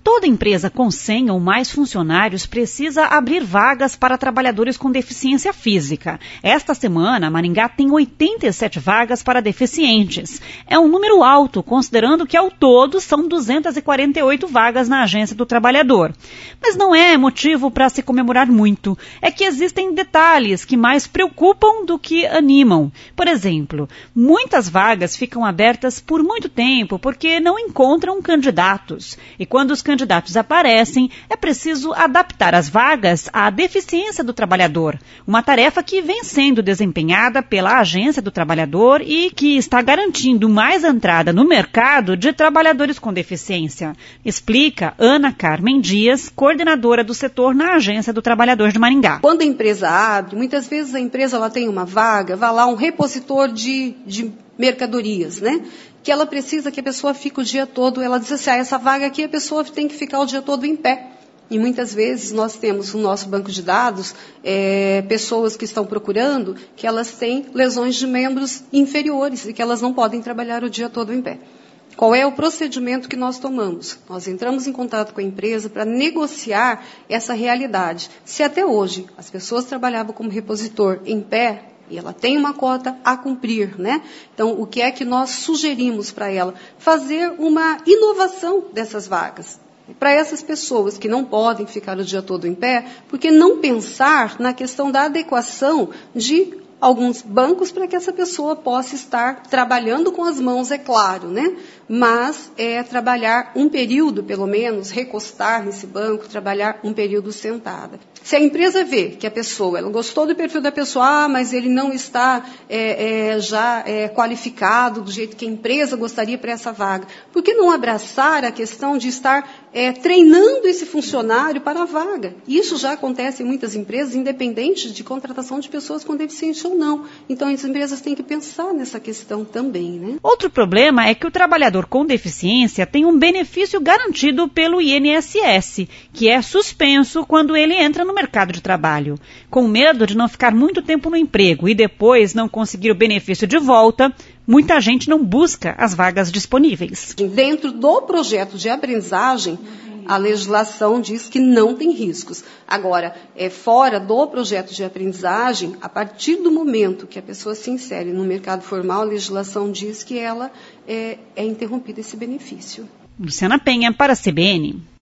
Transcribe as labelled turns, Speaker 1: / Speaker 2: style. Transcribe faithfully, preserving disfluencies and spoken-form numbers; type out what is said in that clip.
Speaker 1: Toda empresa com cem ou mais funcionários precisa abrir vagas para trabalhadores com deficiência física. Esta semana, Maringá tem oitenta e sete vagas para deficientes. É um número alto, considerando que ao todo são duzentas e quarenta e oito vagas na Agência do Trabalhador. Mas não é motivo para se comemorar muito. É que existem detalhes que mais preocupam do que animam. Por exemplo, muitas vagas ficam abertas por muito tempo porque não encontram candidatos. E quando os candidatos aparecem, é preciso adaptar as vagas à deficiência do trabalhador, uma tarefa que vem sendo desempenhada pela Agência do Trabalhador e que está garantindo mais entrada no mercado de trabalhadores com deficiência, explica Ana Carmen Dias, coordenadora do setor na Agência do Trabalhador de Maringá.
Speaker 2: Quando a empresa abre, muitas vezes a empresa ela tem uma vaga, vai lá um repositor de, de mercadorias, né? Que ela precisa que a pessoa fique o dia todo, ela diz assim, ah, essa vaga aqui a pessoa tem que ficar o dia todo em pé. E muitas vezes nós temos no nosso banco de dados é, pessoas que estão procurando que elas têm lesões de membros inferiores e que elas não podem trabalhar o dia todo em pé. Qual é o procedimento que nós tomamos? Nós entramos em contato com a empresa para negociar essa realidade. Se até hoje as pessoas trabalhavam como repositor em pé, e ela tem uma cota a cumprir, né? Então, o que é que nós sugerimos para ela? Fazer uma inovação dessas vagas. Para essas pessoas que não podem ficar o dia todo em pé, porque não pensar na questão da adequação de alguns bancos para que essa pessoa possa estar trabalhando com as mãos, é claro, né? Mas é trabalhar um período, pelo menos, recostar nesse banco, trabalhar um período sentada. Se a empresa vê que a pessoa, ela gostou do perfil da pessoa, ah, mas ele não está é, é, já é, qualificado do jeito que a empresa gostaria para essa vaga, por que não abraçar a questão de estar é, treinando esse funcionário para a vaga? Isso já acontece em muitas empresas, independente de contratação de pessoas com deficiência ou não. Então, as empresas têm que pensar nessa questão também, né?
Speaker 1: Outro problema é que o trabalhador com deficiência tem um benefício garantido pelo I N S S, que é suspenso quando ele entra no mercado de trabalho. Com medo de não ficar muito tempo no emprego e depois não conseguir o benefício de volta, muita gente não busca as vagas disponíveis.
Speaker 2: Dentro do projeto de aprendizagem, a legislação diz que não tem riscos. Agora, é fora do projeto de aprendizagem, a partir do momento que a pessoa se insere no mercado formal, a legislação diz que ela é, é interrompido esse benefício.
Speaker 1: Luciana Penha, para a C B N.